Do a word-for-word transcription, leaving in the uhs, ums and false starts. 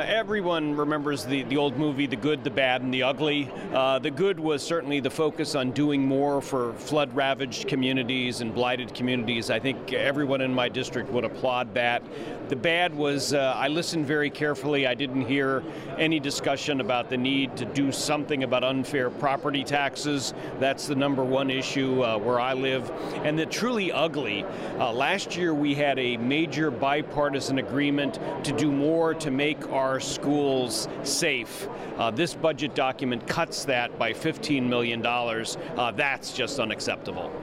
everyone remembers the, the old movie, The Good, the Bad, and the Ugly. Uh, the good was certainly the focus on doing more for flood-ravaged communities and blighted communities. I think everyone in my district would applaud that. The bad was, uh, I listened very carefully. I didn't hear any discussion about the need to do something about unfair property taxes. That's the number one issue uh, where I live. And the truly ugly, uh, last year we had a major bipartisan agreement to do more to make our schools safe. Uh, this budget document cuts that by fifteen million dollars. Uh, that's just unacceptable.